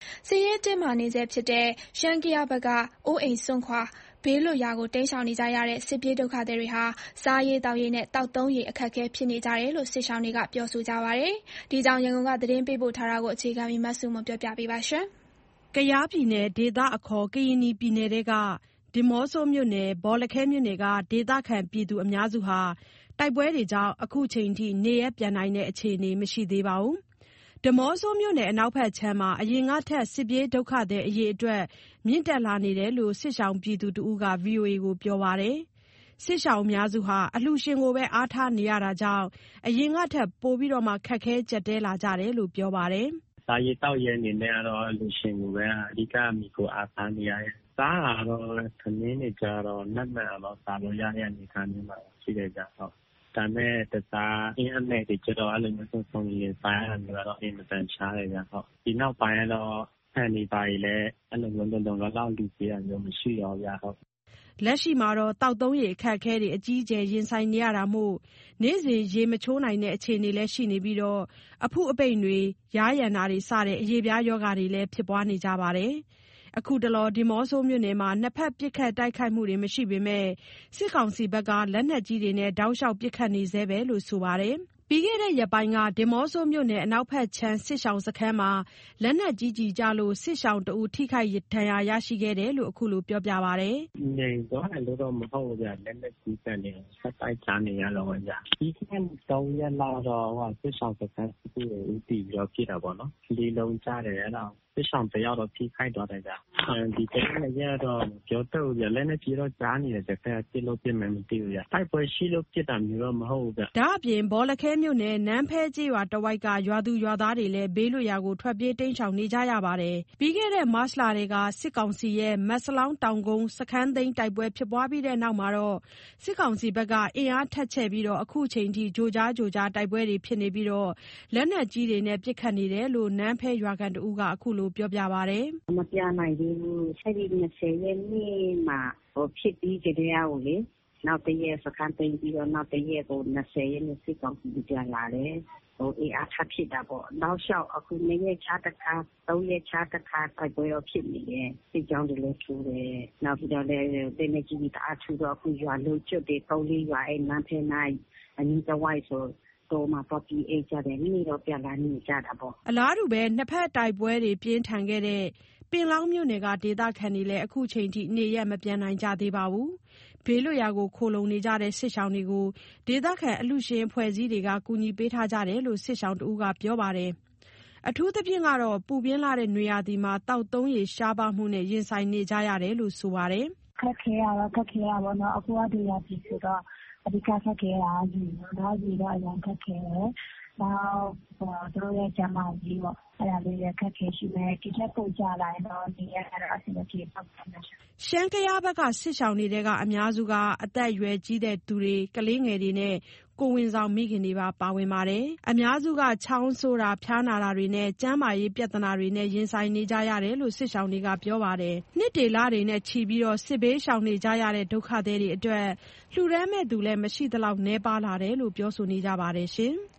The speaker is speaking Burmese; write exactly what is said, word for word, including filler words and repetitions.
စစ်ရေးတင်းမာနေဆဲဖြစ်တဲ့ရှမ်း-ကယားဘက်ကအိုးအိမ်စွန့်ခွာဘေးလွတ်ရာကိုတိမ်းရှောင်နေကြရတဲ့စစ်ပြေးဒုက္ခသည်တွေဟာစားရေးသောက်ရေးနဲ့သောက်သုံးရေအခက်အခဲဖြစ်နေကြတယ်လို့စစ်ရှောင်တွေကပြောဆိုကြပါတယ်။ဒီအကြောင်းရန်ကုန်ကသတင်းပေးပို့ထားတာကိုအခြေခံပြီးမဆုမွန်ပြောပြပေးပါမယ်။ကယားပြည်နယ်ဒေသအခေါ်ကရင်နီပြည်နယ်ထဲကဒီးမော့ဆိုမြို့နယ်ဘောလခဲမြို့နယ်ကဒေသခံပြည်သူအများစုဟာတိုက်ပွဲတွေကြောင့်အခုချိန်ထိနေရပ်ပြန်နိုင်တဲ့အခြေအနေမရှိသေးပါဘူး။ဒီးမော့ဆိုမြို့နယ်အနောက်ဘက်ခြမ်းမှာအရင်ကထက်စစ်ပြေးဒုက္ခသည်အရေအတွက်မြင့်တက်လာနေတယ်လို့စစ်ရှောင်ပြည်သူတဦးက ဗွီအိုအေကိုပြောပါတယ်။စစ်ရှောင်အများစုဟာအလှူရှင်ကိုပဲအားထားနေရတာကြောင့်အရင်ကထက်ပိုပြီးခက်ခဲကြပ်တည်းလာကြတယ်လို့ပြောပါတယ်။စားရေးတောက်ရေးအနေနဲ့ကတော့အလှူရှင်ကိုပဲအဓိကမိကိုအားထားနေရတယ်။စားတာတော့သမင်းတွေကြတော့နတ်မှန်တော့စားလို့ရတဲ့အနေအထားမျိုးမှာရှိတယ်ကြတော့ဒါမဲ့တစားအင်းအမဲ့တွေကြတော့အဲ့လိုမျိုးဆုံးဆုံးရင်စားရတာမျိုးတော့အင်မတန်ရှားတယ်ကြတော့ဒီနောက်ပိုင်းတော့ဖန်နေပါလေအဲ့လိုမျိုးလုံးလုံးလောက်လူကြီးရမျိုးမရှိတော့ရတော့လက်ရှိမှာတော့တောက်သုံးရေအခက်အခဲတွေအကြီးအကျယ်ရင်ဆိုင်နေရတာမို့နေ့စဉ်ရေမချိုးနိုင်တဲ့အခြေအနေလည်းရှိနေပြီးတော့အဖုအပိန်တွေယားယံတာတွေစတဲ့အရေပြားယောဂါတွေလည်းဖြစ်ပွားနေကြပါတယ်။အခုတလောဒီးမော့ဆိုမြို့နယ်မှာနှစ်ဖက်ပစ်ခတ်တိုက်ခိုက်မှုတွေမရှိပေမဲ့စစ်ကောင်စီဘက်ကလက်နက်ကြီးတွေနဲ့တောက်လျှောက်ပစ်ခတ်နေဆဲပဲလို့ဆိုပါတယ်။ပြီးခဲ့တဲ့ရက်ပိုင်းကဒီးမော့ဆိုမြို့နယ်အနောက်ဘက်ခြမ်းစစ်ရှောင်စခန်းမှာလက်နက်ကြီးကြီးကျလို့စစ်ရှောင်တဦးထိခိုက်ဒဏ်ရာရရှိခဲ့တယ်လို့အခုလိုပြောပြပါတယ်။ငြိမ်သွားတယ်လို့တော့မဟုတ်ဘူးဗျ။လက်နက်ကြီးကနေဆက်တိုက်ချနေရတော့ဗျ။ဒီကနေ့သုံးရက်လောက်တော့ဟိုစစ်ရှောင်စခန်းကိုဦးတည်ပြီးတော့ပြတာပေါ့နော်။ဒီလုံးကြတယ်အဲ့တော့စစ်ရှောင်တယောက်တော့ထိခိုက်သွားတယ်ဗျ။ဒီကနေ့ရက်တော့ပြောတော့ဗျလက်နက်ကြီးတော့ကြားနေတယ်တစ်ခါပြလို့ပြမယ်မသိဘူးဗျ။တိုက်ပွဲရှိလို့ပြတာမျိုးတော့မဟုတ်ဘူးဗျ။ဒါအပြင်ဘောလခဲမြို့နယ်နန်းဖဲကျေးရွာတဝိုက်ကရွာသူရွာသားတွေလည်းဘေးလွတ်ရာကိုထွက်ပြေးတိမ်းရှောင်နေကြရပါတယ်။ပြီးခဲ့တဲ့မတ်လတွေကစစ်ကောင်စီရဲ့မက်စလောင်းတောင်ကုန်းစခန်းသိမ်းတိုက်ပွဲဖြစ်ပွားပြီးတဲ့နောက်မှာတော့စစ်ကောင်စီဘက်ကအင်အားထပ်ချဲ့ပြီးတော့အခုချိန်ထိကြိုကြားကြိုကြားတိုက်ပွဲတွေဖြစ်နေပြီးတော့လက်နက်ကြီးတွေနဲ့ပစ်ခတ်နေတယ်လို့နန်းဖဲရွာခံတဦးကအခုလိုပြောပြပါတယ်။မပြနိုင်သေးဘူး။ဆက်ပြီးနှစ်ဆယ်ရက်နေ့မှာဟိုဖြစ်ပြီးကြတဲ့အားကိုလေနောက်တရက်စခန်းသိမ်းပြီးတော့နောက်တရက်ကိုနှစ်ဆယ်ရက်နေ့စစ်ကောင်စီပြန်လာတယ်ဟိုအေးအားထပ်ဖြစ်တာပေါ့နောက်လျှောက်အခုနေ့ရက်ချတစ်ခါသုံးရက်ချတစ်ခါတိုက်ပွဲရောဖြစ်နေတယ်စစ်ကြောင်းတွေလည်းထူတယ်နောက်ပြီးတော့လည်းတင်းနေကြီးတအားထူတော့အခုရွာလို့ကျွတ်တယ်သုံးလေးရွာအဲ့နန်းဖဲနိုင်အနီးတစ်ဝိုက်ဆိုတော့မှာတော့ပြီးအေးကြတယ်နေ့တော့ပြန်လာနေကြတာပေါ့အလားတူပဲနှစ်ဖက်တိုက်ပွဲတွေပြင်းထန်ခဲ့တဲ့ပင်လောင်းမြို့နယ်ကဒေသခံတွေလည်းအခုချိန်ထိနေရက်မပြန်နိုင်ကြသေးပါဘူး။ဘေးလွတ်ရာကိုခိုလုံနေကြတဲ့စစ်ရှောင်တွေကိုဒေသခံအလှူရှင်အဖွဲ့အစည်းတွေကကူညီပေးထားကြတယ်လို့စစ်ရှောင်တဦးကပြောပါတယ်။အထူးသဖြင့်ကတော့ပူပြင်းလာတဲ့နွေရာသီမှာတောက်သုံးရေရှားပါမှုနဲ့ရင်ဆိုင်နေကြရတယ်လို့ဆိုပါတယ်။ခက်ခဲရတော့ခက်ခဲရပါတော့အခုကဒီရာသီဆိုတော့အဓိကခက်ခဲတာဒီတော့ဒီတော့အရင်ခက်ခဲတယ်။နောက်တို့ရဲ့ကျမကြီးပေါ့အဲ့ဒါလေးရခက်ခဲရှိမယ်ဒီချက်ပို့ကြလာတော့ဒီရတော့အဆင်ပြေပေါ့ရှမ်းကယားဘက်ကစစ်ရှောင်တွေကအများစုကအသက်အရွယ်ကြီးတဲ့သူတွေကလေးငယ်တွေနဲ့ကိုဝင်ဆောင်မိခင်တွေပါပါဝင်ပါတယ်အများစုကချောင်းဆိုးတာဖျားနာတာတွေနဲ့ကျန်းမာရေးပြဿနာတွေနဲ့ရင်ဆိုင်နေကြရတယ်လို့စစ်ရှောင်တွေကပြောပါတယ်နှစ်တေလတွေနဲ့ချီပြီးတော့စစ်ဘေးရှောင်နေကြရတဲ့ဒုက္ခသည်တွေအတွက်လှူဒန်းမဲ့သူလည်းမရှိသလောက်နှဲပါလာတယ်လို့ပြောဆိုနေကြပါတယ်ရှင်။